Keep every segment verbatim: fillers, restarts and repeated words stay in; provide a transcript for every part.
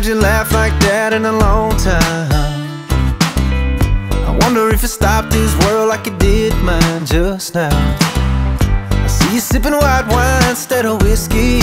heard you laugh like that in a long time. I wonder if it stopped this world like it did mine just now. I see you sipping white wine instead of whiskey.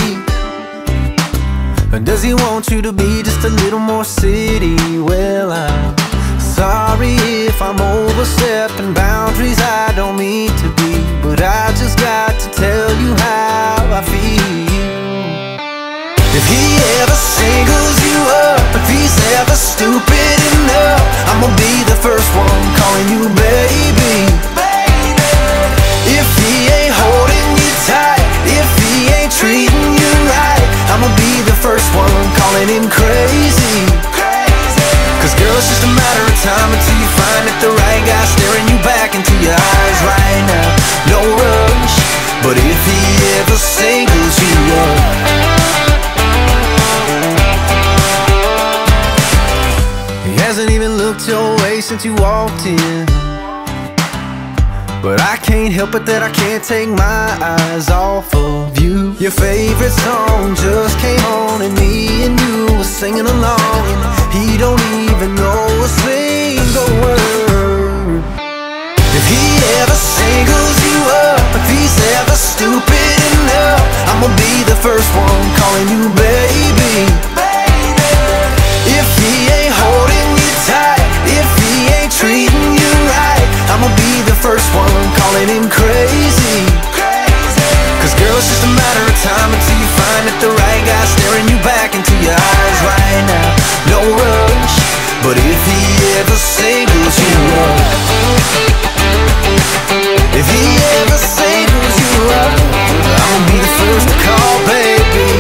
Or does he want you to be just a little more city? Well, I'm sorry if I'm overstepping boundaries I don't mean to be, but I just got to tell you how I feel. If he ever singles you up, if he's ever stupid enough, I'ma be the first one calling you baby. If he ain't holding you tight, if he ain't treating you right, I'ma be the first one calling him crazy. Cause girl, it's just a matter of time until you find that the right guy staring you back into your eyes right now. No rush, but if he ever singles you up, he hasn't even looked your way since you walked in, but I can't help it that I can't take my eyes off of you. Your favorite song just came on and me and you were singing along, and he don't even know a single word. If he ever singles you up, if he's ever stupid enough, I'ma be the first one calling you baby. If he ain't holding you tight, if he ain't treating you right, I'ma be the first one calling him crazy. Cause girl, it's just a matter of time until you find that the right guy staring you back into your eyes right now. No rush, but if he ever singles you up, if he ever singles you up, I'ma be the first to call baby.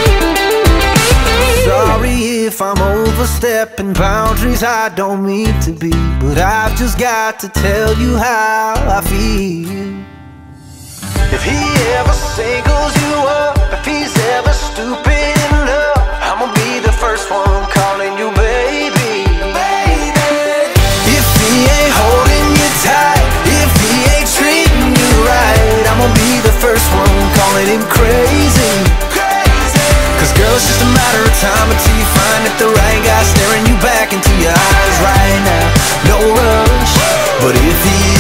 Sorry if I'm overstepping boundaries I don't mean to be, but I've just got to tell you how I feel. If he ever singles you up, if he's ever stupid enough, I'ma be the first one calling you baby. If he ain't holding you tight, if he ain't treating you right, I'ma be the first one calling him crazy. Cause girl, it's just a matter of time until you find that the right guy staring you back into your eyes right now. No rush, but if he